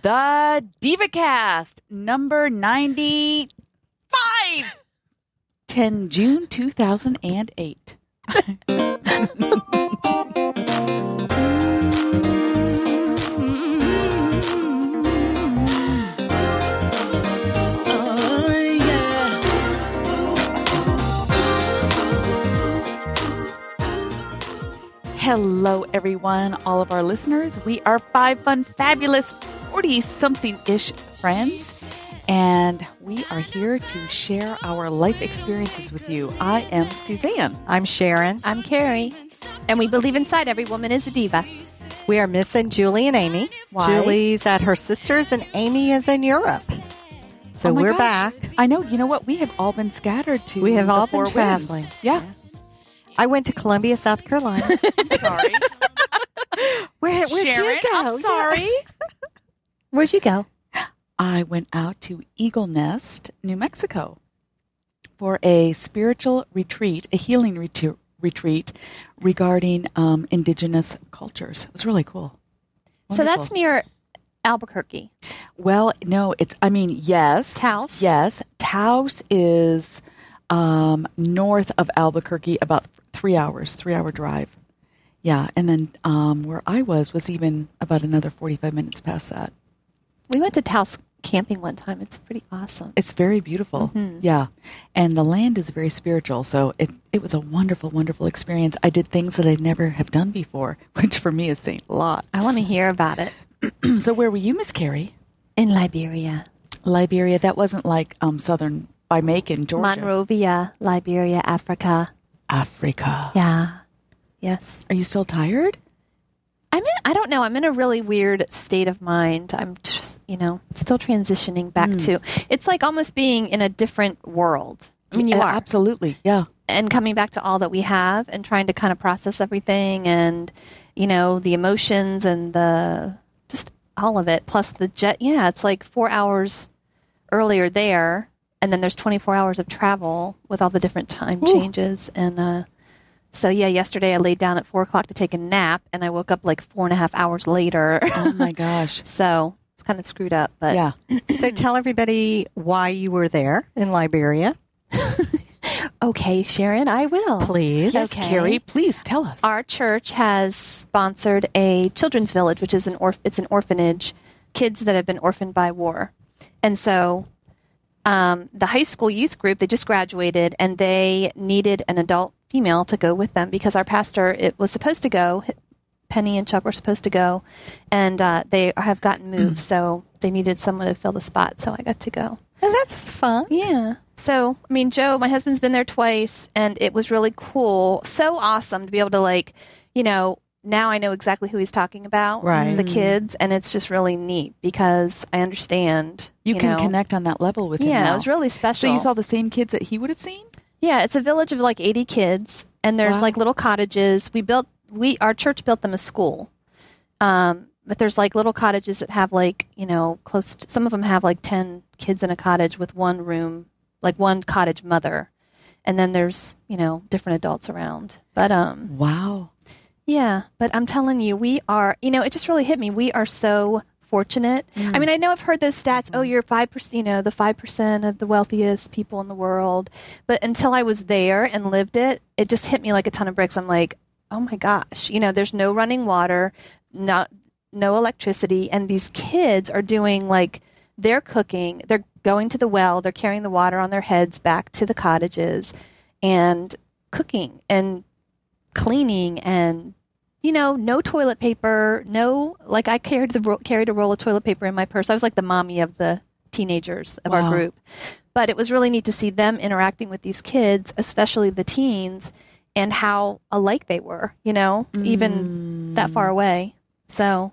The DivaCast, number 95, 10 June 2008. Hello, everyone, all of our listeners. We are five fun, fabulous, 40-something-ish friends, and we are here to share our life experiences with you. I am Suzanne. I'm Sharon. I'm Carrie. And we believe inside every woman is a diva. We are missing Julie and Amy. Why? Julie's at her sister's and Amy is in Europe. So my we're gosh. back. I know. You know what? We have all been scattered to We have the all four been traveling. winds. Yeah. I went to Columbia, South Carolina. I'm sorry. Where'd Sharon, you go? I'm sorry. Where'd you go? I went out to Eagle Nest, New Mexico, for a spiritual retreat, a healing retreat regarding indigenous cultures. It was really cool. So Wonderful. that's near Albuquerque. Well, no, yes. Taos? Yes. Taos is north of Albuquerque, about 3 hours, 3-hour drive. Yeah, and then where I was even about another 45 minutes past that. We went to Taos camping one time. It's pretty awesome. It's very beautiful. Mm-hmm. Yeah. And the land is very spiritual. So it was a wonderful, wonderful experience. I did things that I never have done before, which for me is saying a lot. I want to hear about it. So where were you, Miss Carrie? In Liberia. Liberia. That wasn't like southern by Macon, Georgia. Monrovia, Liberia, Africa. Africa. Yeah. Yes. Are you still tired? I don't know. I'm in a really weird state of mind. I'm just, still transitioning back to, it's like almost being in a different world. I mean, you are. Absolutely. Yeah. And coming back to all that we have and trying to kind of process everything and, the emotions and just all of it. Plus the jet. Yeah. It's like 4 hours earlier there. And then there's 24 hours of travel with all the different time changes. And, so, yesterday I laid down at 4 o'clock to take a nap, and I woke up like 4.5 hours later. Oh, my gosh. So it's kind of screwed up. But Yeah. So tell everybody why you were there in Liberia, Okay, Sharon, I will. please. Yes, Okay. Carrie, please tell us. Our church has sponsored a children's village, which is it's an orphanage, kids that have been orphaned by war. And so the high school youth group, they just graduated, and they needed an adult female to go with them because our pastor, it was supposed to go, Penny and Chuck were supposed to go, and they have gotten moved, so they needed someone to fill the spot, so I got to go. And that's fun. Yeah. So, I mean, Joe, my husband's been there twice, and it was really cool. So awesome to be able to, now I know exactly who he's talking about, Right. the kids, and it's just really neat because I understand. You can connect on that level with him Yeah, now. it was really special. So you saw the same kids that he would have seen? Yeah, it's a village of like 80 kids, and there's Wow. like little cottages. Our church built them a school. But there's like little cottages that have like, some of them have like 10 kids in a cottage with one room, like one cottage mother. And then there's, different adults around. But, Wow. yeah, but I'm telling you, we are, it just really hit me. We are so fortunate. I mean, I know I've heard those stats, you're 5%, the 5% of the wealthiest people in the world. But until I was there and lived it, it just hit me like a ton of bricks. I'm like, oh my gosh, there's no running water, no electricity. And these kids are doing like, they're cooking, they're going to the well, they're carrying the water on their heads back to the cottages and cooking and cleaning and, no toilet paper, like I carried a roll of toilet paper in my purse. I was like the mommy of the teenagers of Wow. our group. But it was really neat to see them interacting with these kids, especially the teens, and how alike they were, even that far away. So,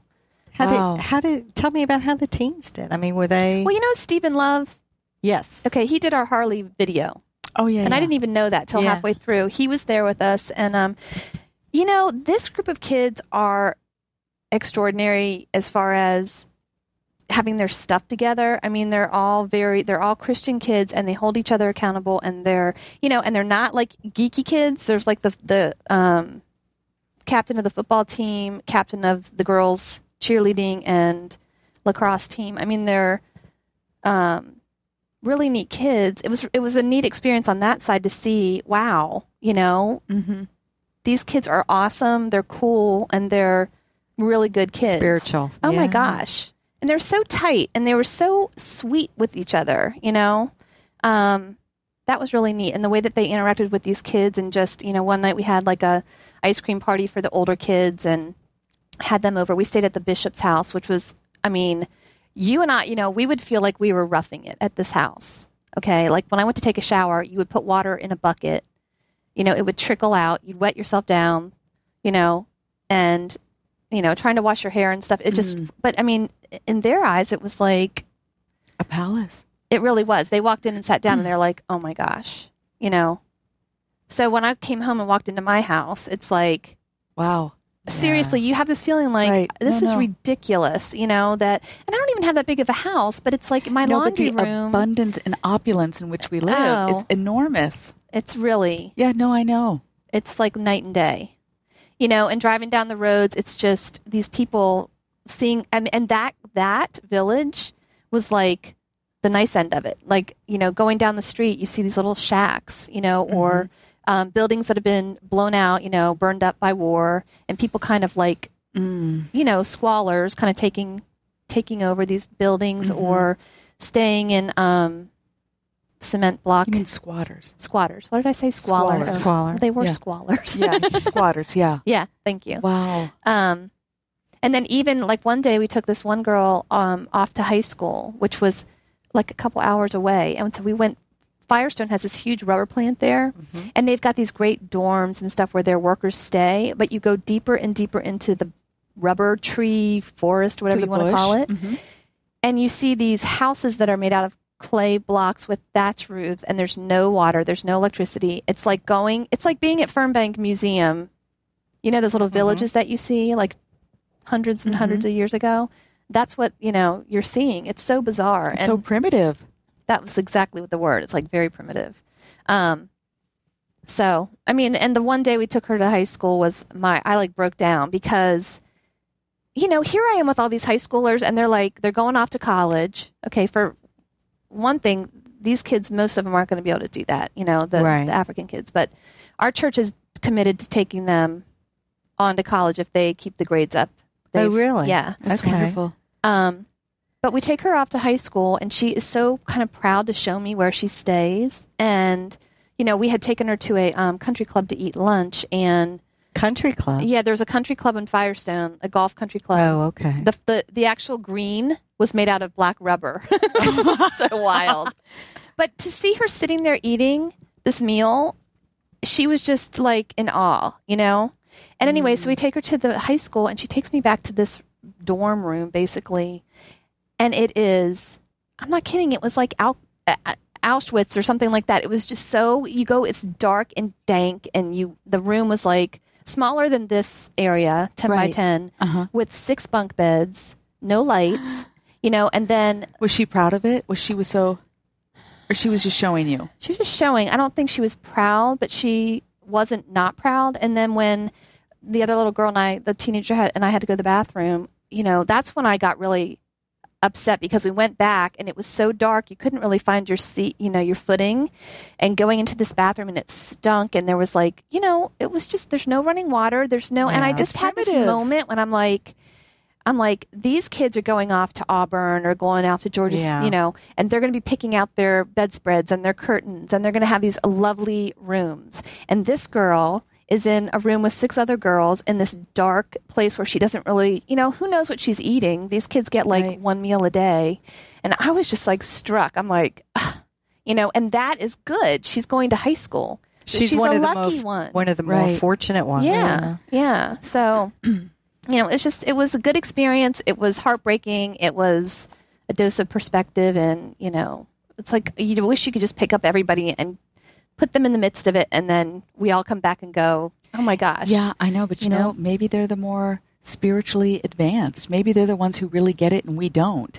Tell me about how the teens did. I mean, were they? well, Stephen Love, Yes. okay, he did our Harley video. Oh, yeah. And I didn't even know that till Yeah. halfway through. He was there with us. And, this group of kids are extraordinary as far as having their stuff together. I mean, they're all Christian kids, and they hold each other accountable, and they're not like geeky kids. There's like the captain of the football team, captain of the girls cheerleading, and lacrosse team. I mean, they're really neat kids. It was a neat experience on that side to see, wow, these kids are awesome. They're cool, and they're really good kids. Spiritual. Oh my gosh. And they're so tight, and they were so sweet with each other, that was really neat. And the way that they interacted with these kids, and just, one night we had like a ice cream party for the older kids and had them over. We stayed at the bishop's house, which was, you and I, we would feel like we were roughing it at this house. Okay. Like when I went to take a shower, you would put water in a bucket, it would trickle out. You'd wet yourself down, and, trying to wash your hair and stuff. It just, but in their eyes, it was like a palace. It really was. They walked in and sat down and they're like, oh my gosh, So when I came home and walked into my house, it's like, wow. Seriously, you have this feeling like this is ridiculous, that, and I don't even have that big of a house, but it's like my laundry but the room. Abundance and opulence in which we live is enormous. It's really. Yeah, no, I know. It's like night and day, and driving down the roads, it's just these people seeing, and that village was like the nice end of it. Like, going down the street, you see these little shacks, or buildings that have been blown out, burned up by war, and people kind of like, squalors kind of taking over these buildings or staying in cement block. You mean squatters? Squatters. What did I say? Squalors. Squalor. They were squalors. Yeah, squatters, yeah. Yeah, thank you. Wow. And then even like one day we took this one girl off to high school, which was like a couple hours away. And so we went, Firestone has this huge rubber plant there, and they've got these great dorms and stuff where their workers stay, but you go deeper and deeper into the rubber tree forest, whatever you want to call it. And you see these houses that are made out of clay blocks with thatch roofs, and there's no water, there's no electricity. It's like being at Fernbank Museum. Those little villages that you see like hundreds and hundreds of years ago. That's what, you're seeing. It's so bizarre. It's so primitive. That was exactly what the word. It's like very primitive. So, and the one day we took her to high school was I like broke down because, here I am with all these high schoolers, and they're going off to college. Okay. For one thing, these kids, most of them aren't going to be able to do that, the African kids, but our church is committed to taking them on to college if they keep the grades up. Oh, really? Yeah. That's wonderful. But we take her off to high school, and she is so kind of proud to show me where she stays. And, we had taken her to a country club to eat lunch. And country club? Yeah, there's a country club in Firestone, a golf country club. Oh, okay. The actual green was made out of black rubber. So wild. But to see her sitting there eating this meal, she was just like in awe, And anyway, so we take her to the high school, and she takes me back to this dorm room, basically. And it is, I'm not kidding, it was like Auschwitz or something like that. It was just so, it's dark and dank, and the room was like smaller than this area, 10 by 10, with 6 bunk beds, no lights, and then. Was she proud of it? Or she was just showing you? She was just showing. I don't think she was proud, but she wasn't not proud. And then when the other little girl and the teenager had to go to the bathroom, that's when I got really upset, because we went back and it was so dark you couldn't really find your seat, your footing, and going into this bathroom, and it stunk, and there was like, it was just, there's no running water, there's no, and I just had this moment when I'm like, these kids are going off to Auburn or going off to Georgia, and they're going to be picking out their bedspreads and their curtains, and they're going to have these lovely rooms, and this girl is in a room with 6 other girls in this dark place where she doesn't really, who knows what she's eating. These kids get like one meal a day. And I was just like struck. I'm like, and that is good. She's going to high school. She's one a of the lucky one. One of the more fortunate ones. Yeah. So, it was a good experience. It was heartbreaking. It was a dose of perspective. And, it's like, you wish you could just pick up everybody and put them in the midst of it, and then we all come back and go, oh my gosh. Yeah, I know, but you know, maybe they're the more spiritually advanced. Maybe they're the ones who really get it and we don't.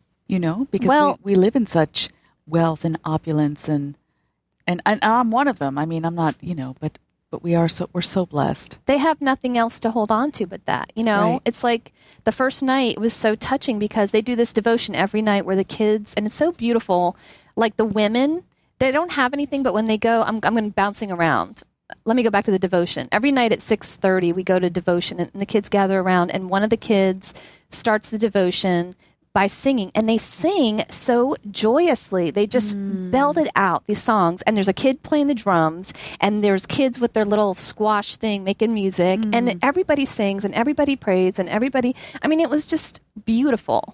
Because we live in such wealth and opulence, and I'm one of them. I'm not, but But we're so blessed. They have nothing else to hold on to but that, Right. It's like the first night was so touching because they do this devotion every night where the kids, and it's so beautiful, like the women, they don't have anything, but when they go, I'm going bouncing around. Let me go back to the devotion. Every night at 6:30, we go to devotion, and the kids gather around, and one of the kids starts the devotion by singing, and they sing so joyously. They just belt it out, these songs, and there's a kid playing the drums, and there's kids with their little squash thing making music, and everybody sings, and everybody prays, and everybody, it was just beautiful,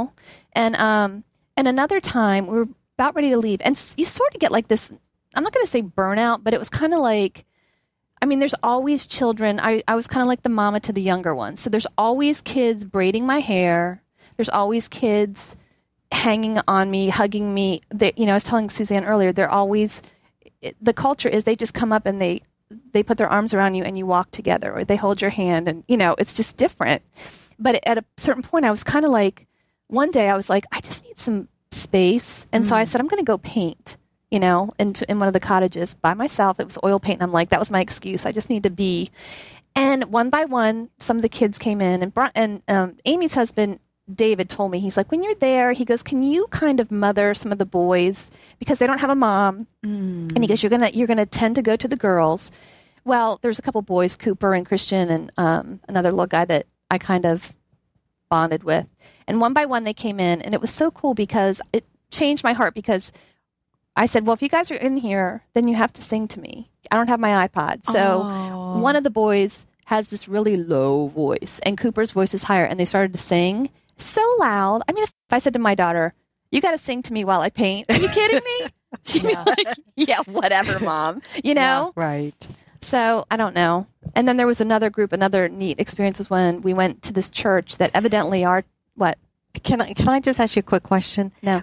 And another time, we were about ready to leave, and you sort of get like this, I'm not going to say burnout, but it was kind of like, there's always children. I was kind of like the mama to the younger ones. So there's always kids braiding my hair. There's always kids hanging on me, hugging me. I was telling Suzanne earlier, they're always, the culture is they just come up and they put their arms around you and you walk together, or they hold your hand, and, it's just different. But at a certain point, I was kind of like, one day I was like, I just need some space. And so I said, I'm going to go paint. In one of the cottages by myself. It was oil paint. And I'm like, that was my excuse. I just need to be. And one by one, some of the kids came in, and Amy's husband, David, told me, he's like, when you're there, he goes, can you kind of mother some of the boys because they don't have a mom? And he goes, you're gonna tend to go to the girls. Well, there's a couple boys, Cooper and Christian, and another little guy that I kind of bonded with. And one by one, they came in, and it was so cool because it changed my heart because I said, well, if you guys are in here, then you have to sing to me. I don't have my iPod. So one of the boys has this really low voice, and Cooper's voice is higher, and they started to sing so loud. If I said to my daughter, you got to sing to me while I paint. Are you kidding me? She'd be like, yeah, whatever, Mom. Yeah, right. So I don't know. And then there was another neat experience was when we went to this church that evidently what? Can I just ask you a quick question? No.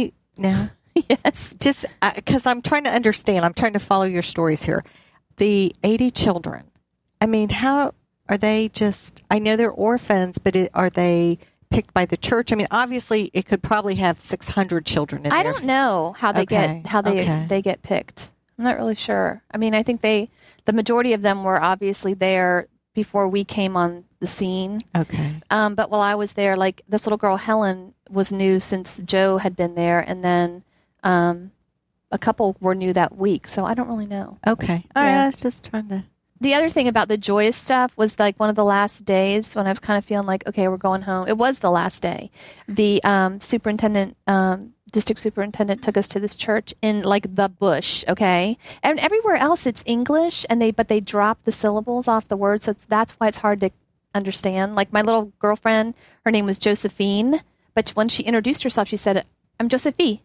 Yes. Just because I'm trying to understand. I'm trying to follow your stories here. The 80 children. How are they just, I know they're orphans, but are they picked by the church? Obviously it could probably have 600 children in there. I don't know how they get picked. I'm not really sure. I think the majority of them were obviously there before we came on the scene. Okay. But while I was there, like this little girl, Helen, was new since Joe had been there. And then a couple were new that week. So I don't really know. Okay. I was just trying to. The other thing about the joyous stuff was like one of the last days when I was kind of feeling like, okay, we're going home. It was the last day. The district superintendent took us to this church in like the bush, okay? And everywhere else it's English, but they drop the syllables off the words, so that's why it's hard to understand. Like my little girlfriend, her name was Josephine, but when she introduced herself, she said, I'm Josephine.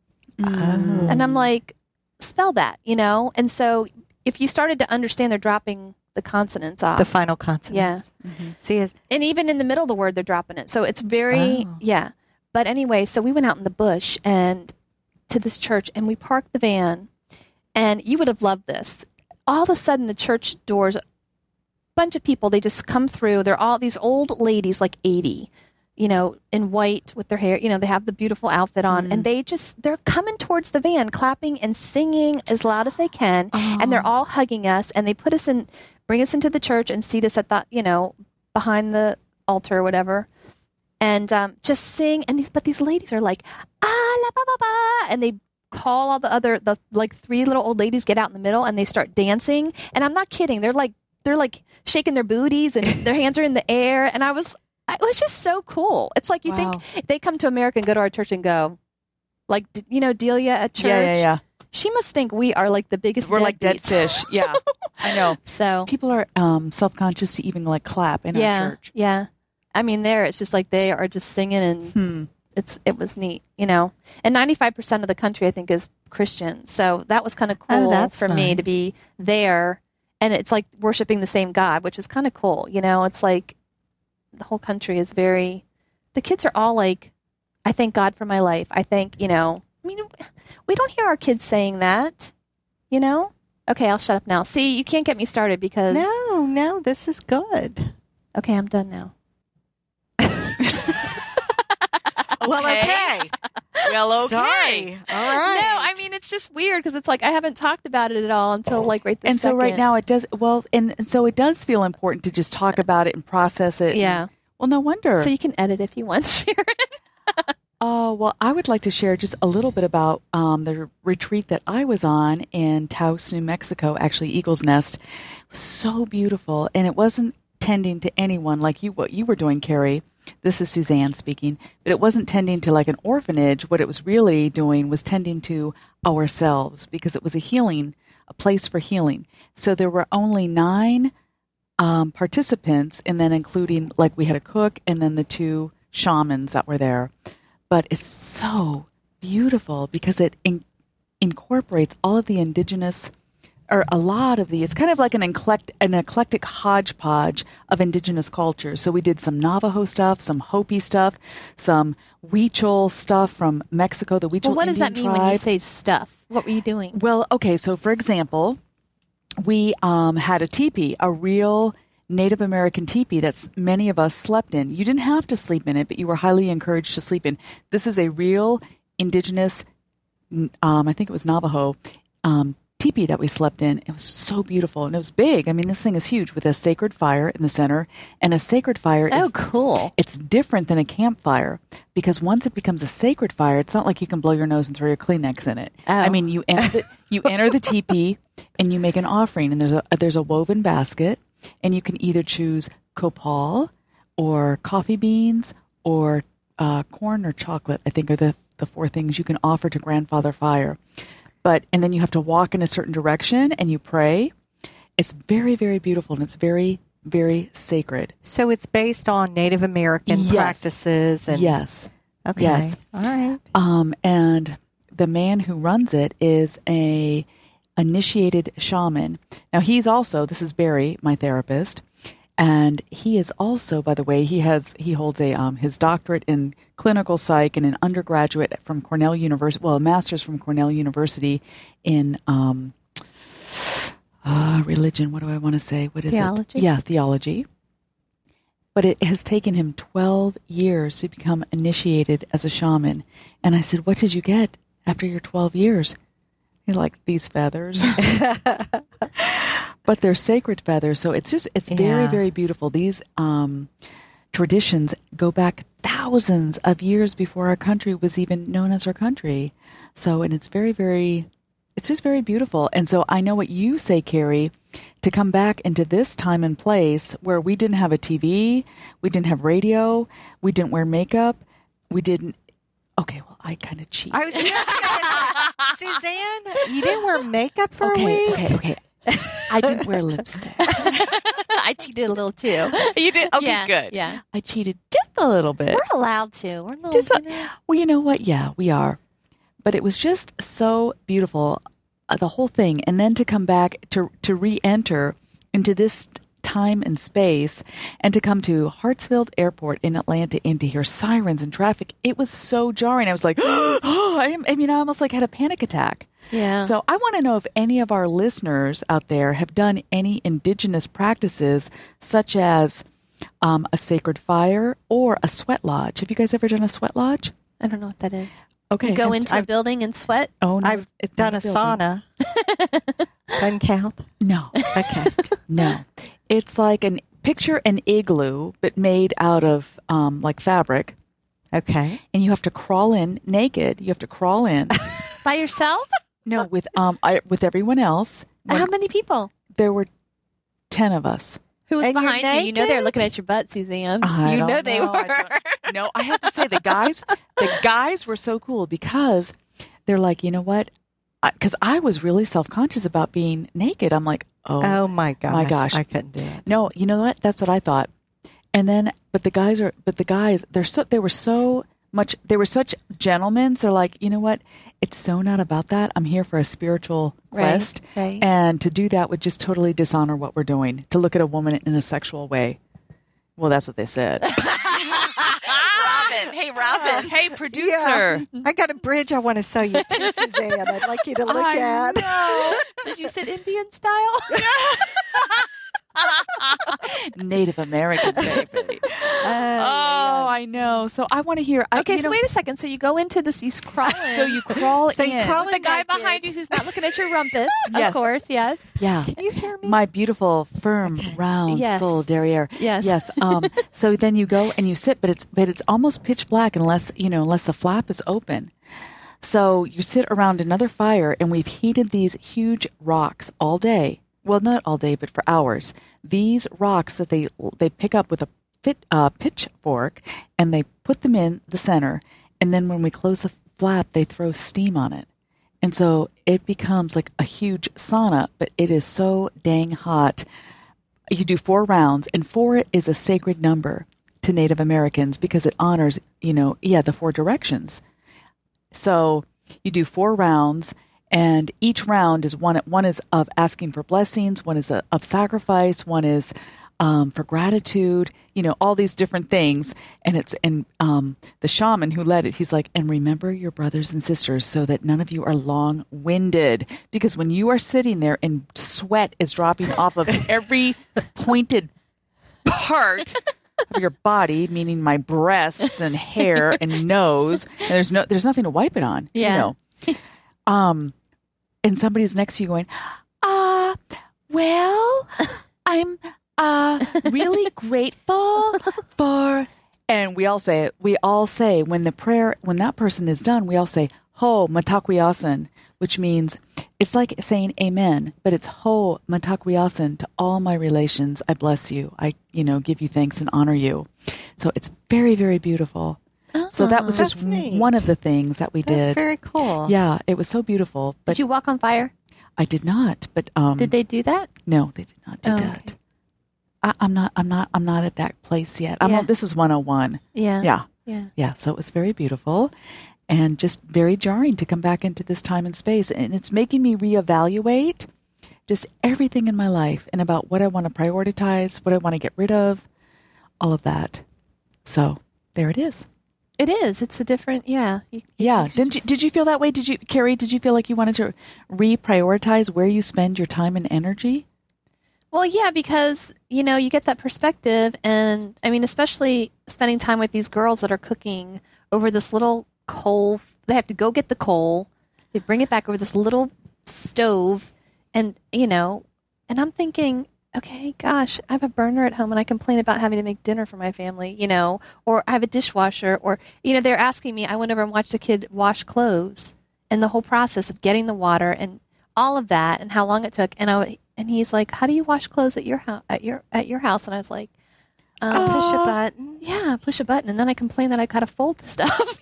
And I'm like, spell that, And so if you started to understand, they're dropping the consonants off. The final consonants. Yeah. Mm-hmm. See, and even in the middle of the word, they're dropping it. So it's very, yeah. But anyway, so we went out in the bush and to this church, and we parked the van, and you would have loved this. All of a sudden, the church doors, a bunch of people, they just come through. They're all these old ladies, like 80, in white with their hair. They have the beautiful outfit on, and they're coming towards the van, clapping and singing as loud as they can, and they're all hugging us, and they bring us into the church and seat us at the, behind the altar or whatever. And just sing, but these ladies are like, la ba ba ba, and they call all the like three little old ladies get out in the middle, and they start dancing. And I'm not kidding; they're like shaking their booties, and their hands are in the air. And it was just so cool. It's like you think they come to America and go to our church and go, like Delia at church. Yeah. She must think we are like the biggest. We're like dead fish. Yeah, I know. So people are self-conscious to even like clap in our church. Yeah. There it's just like they are just singing, and it was neat, And 95% of the country, I think, is Christian. So that was kind of cool for me to be there, and it's like worshiping the same God, which is kind of cool. It's like the whole country is the kids are all like, I thank God for my life. I thank, we don't hear our kids saying that, Okay, I'll shut up now. See, you can't get me started because. No, this is good. Okay, I'm done now. Well, okay. Well, okay. Sorry. All right. No, I mean, it's just weird because it's like I haven't talked about it at all until like right this And so second. right now it does, well, and so it does feel important to just talk about it and process it. Yeah. Well, no wonder. So you can edit if you want, Sharon. Well, I would like to share just a little bit about the retreat that I was on in Taos, New Mexico, actually Eagle's Nest. It was so beautiful, and it wasn't tending to anyone like what you were doing, Carrie. This is Suzanne speaking, but it wasn't tending to like an orphanage. What it was really doing was tending to ourselves because it was a place for healing. So there were only 9 participants, and then including, like, we had a cook and then the 2 shamans that were there. But it's so beautiful because it incorporates all of the indigenous, or a lot of the, it's kind of like an eclectic hodgepodge of indigenous cultures. So we did some Navajo stuff, some Hopi stuff, some Huichol stuff from Mexico, the Huichol Well, what does Indian that mean tribe. when you say stuff? What were you doing? Well, okay, so for example, we had a teepee, a real Native American teepee that many of us slept in. You didn't have to sleep in it, but you were highly encouraged to sleep in. This is a real indigenous, I think it was Navajo, teepee that we slept in. It was so beautiful, and it was big. I mean, this thing is huge with a sacred fire in the center, and a sacred fire is cool. It's different than a campfire because once it becomes a sacred fire, it's not like you can blow your nose and throw your Kleenex in it. Oh. I mean, you enter the teepee and you make an offering, and there's a woven basket, and you can either choose copal or coffee beans or corn or chocolate. I think are the 4 things you can offer to Grandfather Fire. And then you have to walk in a certain direction and you pray. It's very, very beautiful, and it's very, very sacred. So it's based on Native American Yes. practices. And, Yes. Okay. Yes. All right. And the man who runs it is a initiated shaman. Now this is Barry, my therapist, and he is also, by the way, he holds his doctorate in clinical psych and an undergraduate from Cornell University, well, a master's from Cornell University in religion. What do I want to say? What is Theology? it? Yeah, theology. But it has taken him 12 years to become initiated as a shaman. And I said, what did you get after your 12 years? He's like, these feathers. But they're sacred feathers. So it's very, very beautiful. These traditions go back thousands of years before our country was even known as our country. So, and it's very, very, it's just very beautiful. And so I know what you say, Carrie, to come back into this time and place where we didn't have a TV, we didn't have radio, we didn't wear makeup, we didn't. Okay, well, I kind of cheat. I was just Suzanne, you didn't wear makeup for a week? Okay. I didn't wear lipstick. I cheated a little too. You did? Okay, Yeah, good. yeah. I cheated just a little bit. We're allowed to. We're not. Just well, you know what? Yeah, we are. But it was just so beautiful, the whole thing. And then to come back, to re-enter into this time and space, and to come to Hartsfield Airport in Atlanta and to hear sirens and traffic, it was so jarring. I was like, I almost like had a panic attack. Yeah. So I want to know if any of our listeners out there have done any indigenous practices, such as a sacred fire or a sweat lodge. Have you guys ever done a sweat lodge? I don't know what that is. Okay. You go into a building and sweat? Oh, no, I've it's done not a building. sauna. Doesn't count. No. Okay. No. It's like picture an igloo, but made out of like fabric. Okay. And you have to crawl in naked. You have to crawl in. By yourself? No, with everyone else. How many people? There were 10 of us. Who was And you're behind you? You know they're naked? looking at your butt, Suzanne. I You don't know they know. were. No, I have to say the guys were so cool because they're like, you know what? Because I was really self-conscious about being naked. I'm like, Oh my gosh. my gosh. I couldn't do it. No, you know what? That's what I thought. And then, they were such gentlemen. So like, you know what? It's so not about that. I'm here for a spiritual quest. Right. And to do that would just totally dishonor what we're doing. To look at a woman in a sexual way. Well, that's what they said. Robin. Hey, Robin. Hey, producer. I got a bridge I want to sell you to, Suzanne. I'd like you to look at. know. Did you sit Indian style? Native American, baby. I know. So I want to hear. Okay, so wait a second. So you go into this, you crawl in. So you crawl So you in. crawl with the guy behind you who's not looking at your rumpus. Yes. Of course, yes. Yeah. Can you hear me? My beautiful, firm, round, Yes. full derriere. Yes. Yes. So then you go and you sit, but it's almost pitch black unless the flap is open. So you sit around another fire, and we've heated these huge rocks all day. Well, not all day, but for hours. These rocks that they pick up with a pitchfork, and they put them in the center. And then when we close the flap, they throw steam on it. And so it becomes like a huge sauna, but it is so dang hot. You do 4 rounds, and 4 is a sacred number to Native Americans because it honors, the 4 directions. So you do 4 rounds, and each round is one is of asking for blessings, one is of sacrifice, one is for gratitude, all these different things. And the shaman who led it, he's like, and remember your brothers and sisters so that none of you are long-winded. Because when you are sitting there and sweat is dropping off of every pointed part of your body, meaning my breasts and hair and nose, and there's nothing to wipe it on. Yeah. And somebody's next to you going, well, I'm really grateful for, and we all say when that person is done, we all say, ho matakwiasan, which means it's like saying amen, but it's ho matakwiasan to all my relations. I bless you. I, give you thanks and honor you. So it's very, very beautiful. So that was just one of the things that we did. That's very cool. Yeah, it was so beautiful. But Did you walk on fire? I did not. But Did they do that? No, they did not do that. Okay. I'm not at that place yet. This is 101. Yeah. Yeah. So it was very beautiful, and just very jarring to come back into this time and space, and it's making me reevaluate just everything in my life and about what I want to prioritize, what I want to get rid of, all of that. So there it is. It is. It's a different. Yeah. Did you feel that way? Carrie? Did you feel like you wanted to reprioritize where you spend your time and energy? Well, yeah, because, you get that perspective. And I mean, especially spending time with these girls that are cooking over this little coal. They have to go get the coal. They bring it back over this little stove. And, and I'm thinking, okay, gosh, I have a burner at home and I complain about having to make dinner for my family, or I have a dishwasher, or, they're asking me, I went over and watched a kid wash clothes and the whole process of getting the water and all of that and how long it took. And he's like, how do you wash clothes at your house? At your house? And I was like, push a button. Yeah, push a button, and then I complain that I gotta fold the stuff.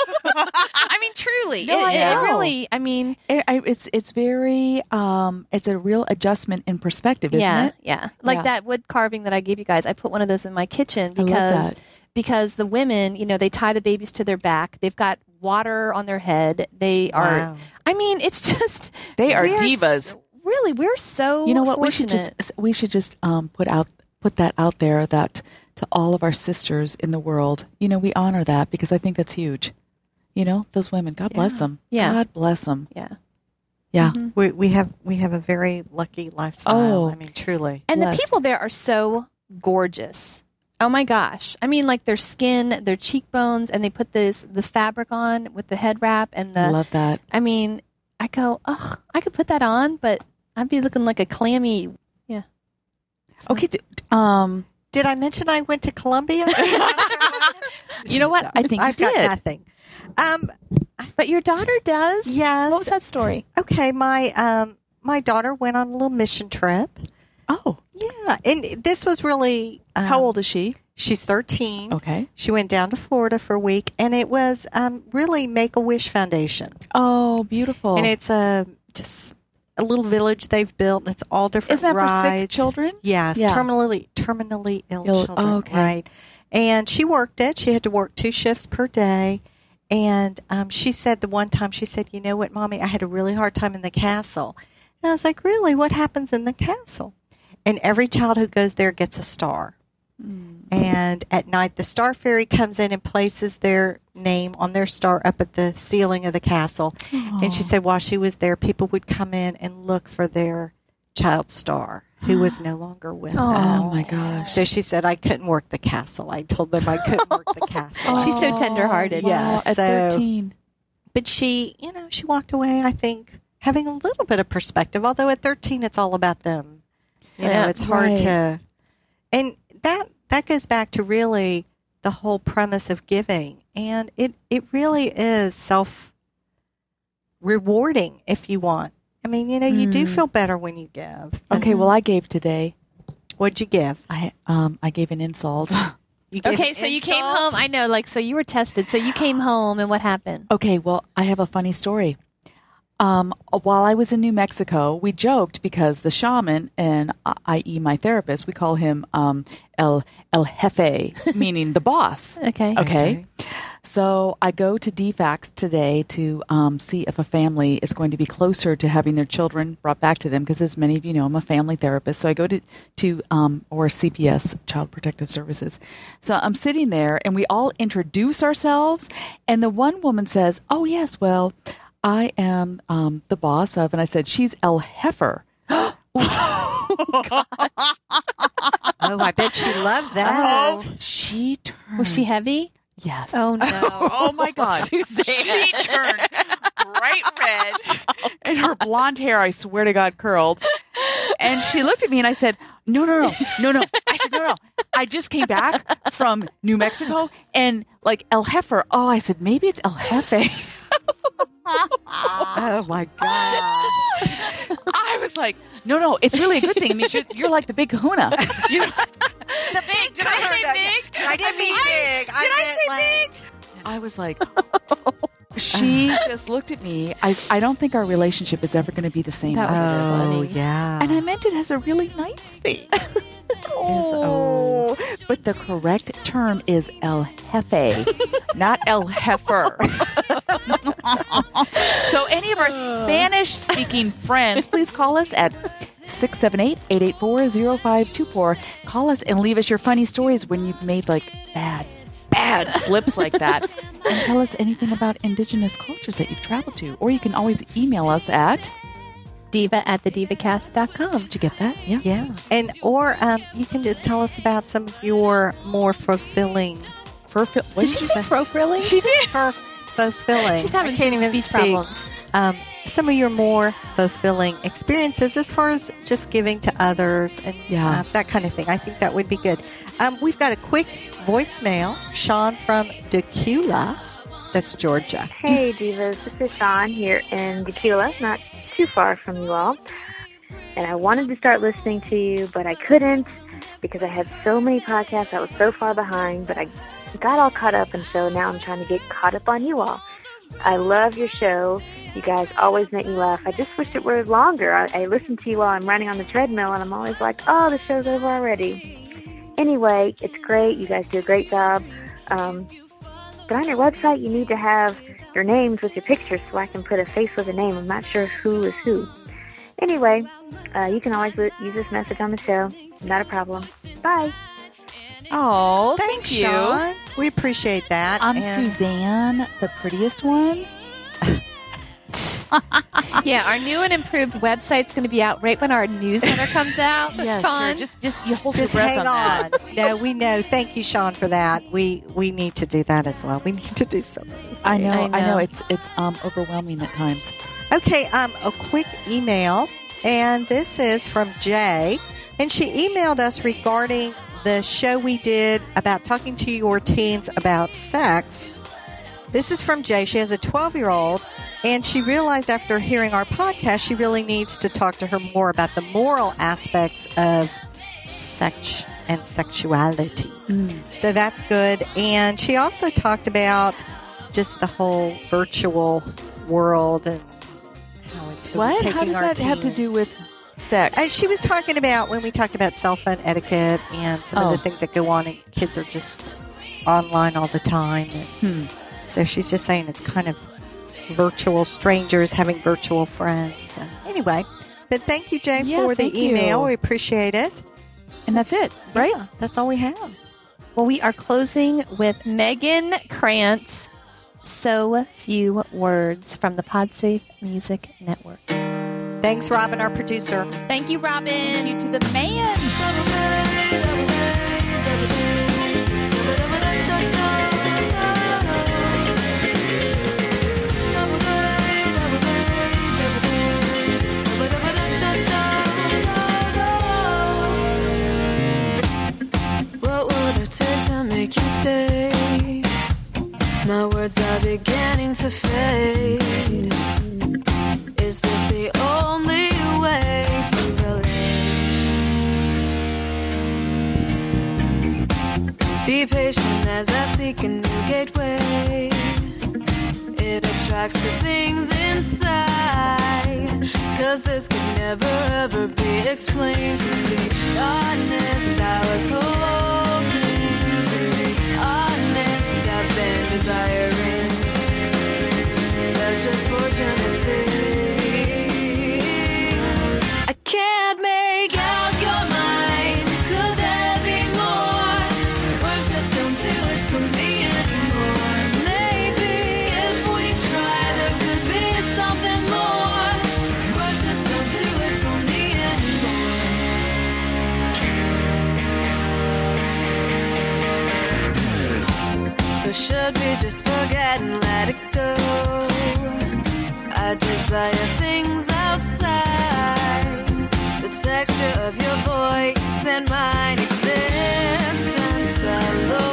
I mean, truly, No, it really. I mean, it's very it's a real adjustment in perspective, isn't it? Yeah, like that wood carving that I gave you guys. I put one of those in my kitchen I love that. because the women, they tie the babies to their back. They've got water on their head. They are. Wow. I mean, it's just They are divas. Really, we're so. You know what? Fortunate. We should just put that out there, that to all of our sisters in the world, we honor that, because I think that's huge. Those women, God bless them. Yeah. God bless them. Yeah. Yeah. Mm-hmm. We have a very lucky lifestyle. Oh. I mean, truly. And blessed. the people there are so gorgeous. Oh my gosh. I mean, like their skin, their cheekbones, and they put the fabric on with the head wrap and I love that. I mean, I go, oh, I could put that on, but I'd be looking like a clammy. Yeah. Okay. Did I mention I went to Columbia? You know what? I think I've you got did. nothing. But your daughter does? Yes. What was that story? Okay, my daughter went on a little mission trip. Oh. Yeah, and this was really. How old is she? She's 13. Okay. She went down to Florida for a week, and it was really Make-A-Wish Foundation. Oh, beautiful. And it's just a little village they've built, and it's all different Isn't that rides. for sick children? Yes, Yeah. terminally ill children, okay. right? And she worked it. She had to work 2 shifts per day. And she said the one time, she said, you know what, Mommy, I had a really hard time in the castle. And I was like, really? What happens in the castle? And every child who goes there gets a star. And at night, the star fairy comes in and places their name on their star up at the ceiling of the castle. And she said while she was there, people would come in and look for their child's star. who was no longer with Oh them. my gosh. So she said, I couldn't work the castle. I told them I couldn't work the castle. She's so tenderhearted. Yeah. Wow, at so- 13. But she, she walked away, I think, having a little bit of perspective, although at 13, it's all about them. Yeah, It's hard right. to, and that goes back to really the whole premise of giving. And it really is self-rewarding if you want. I mean, you do feel better when you give. Okay, well, I gave today. What'd you give? I gave an insult. You gave Okay, an so you came insult? home. I know, so you were tested. So you came home, and what happened? Okay, well, I have a funny story. While I was in New Mexico, we joked because the shaman, and i.e. my therapist, we call him El Jefe, meaning the boss. Okay. Okay. So I go to DFACS today to see if a family is going to be closer to having their children brought back to them, because as many of you know, I'm a family therapist. So I go to or CPS, Child Protective Services. So I'm sitting there, and we all introduce ourselves, and the one woman says, "Oh yes, well, I am the boss of," and I said, "She's El Heifer." Oh, I bet she loved that. She turned. Was she heavy? Yes. Oh no! Oh my God. Suzanne. She turned bright red and her blonde hair, I swear to God, curled. And she looked at me and I said, no. I said, no. I just came back from New Mexico and like El Heifer. Oh, I said, maybe it's El Jefe. Oh my gosh. I was like, no, it's really a good thing. I mean, you're like the big kahuna. You know? The big. Did I say big? I didn't mean big. Did I say big? I was like, she just looked at me. I don't think our relationship is ever going to be the same. That was after so this. funny. Yeah. And I meant it as a really nice thing. Oh, but the correct term is El Jefe, not El Heifer. So any of our Spanish-speaking friends, please call us at 678-884-0524. Call us and leave us your funny stories when you've made like bad slips like that. And tell us anything about indigenous cultures that you've traveled to. Or you can always email us at diva@thedivacast.com. Did you get that? Yeah. Yeah. And or you can just tell us about some of your more fulfilling. What Did she say fro-frilling? She did. Fulfilling. She's having I can't some even speech speak. problems. Some of your more fulfilling experiences as far as just giving to others and that kind of thing. I think that would be good. We've got a quick voicemail. Sean from Decula. That's Georgia. Hey, Divas. This is Sean here in Decula, not too far from you all. And I wanted to start listening to you, but I couldn't because I had so many podcasts. I was so far behind, but I got all caught up, and so now I'm trying to get caught up on you all. I love your show. You guys always make me laugh. I just wish it were longer. I listen to you while I'm running on the treadmill, and I'm always like, oh, the show's over already. Anyway, it's great. You guys do a great job. But on your website, you need to have your names with your pictures so I can put a face with a name. I'm not sure who is who. Anyway, you can always use this message on the show. Not a problem. Bye. Oh, Thanks, thank you. Sean. We appreciate that. I'm And Suzanne, the prettiest one. Yeah, our new and improved website's going to be out right when our newsletter comes out. Yeah, Sean. sure. Just you hold your Just breath hang on that. on. No, we know. Thank you, Sean, for that. We need to do that as well. We need to do something. I know. I know. It's overwhelming at times. Okay, a quick email, and this is from Jay, and she emailed us regarding the show we did about talking to your teens about sex. This is from Jay. She has a 12-year-old, and she realized after hearing our podcast, she really needs to talk to her more about the moral aspects of sex and sexuality. So that's good. And she also talked about just the whole virtual world and how it's What? overtaking How does our that have to teens. do with sex? She was talking about when we talked about cell phone etiquette and some of the Oh. things that go on, and kids are just online all the time. And so she's just saying it's kind of virtual strangers having virtual friends. So anyway, but thank you, Jay, Yeah, for the thank you. email. We appreciate it. And that's it, right? Yeah, that's all we have. Well, we are closing with Megan Krantz, So Few Words from the PodSafe Music Network. Thanks, Robin, our producer. Thank you, Robin. Thank you to the man. What would it take to make you stay? My words are beginning to fade. Is this the only way to relate? Be patient as I seek a new gateway. It attracts the things inside. 'Cause this could never ever be explained. To be honest, I was hoping. To be honest, I've been desiring such a fortunate thing. I can't make out your mind. Could there be more? Words just don't do it for me anymore. Maybe if we try, there could be something more. 'Cause words just don't do it for me anymore. So should we just forget and let it go? I desire things outside. The texture of your voice and mine existence alone.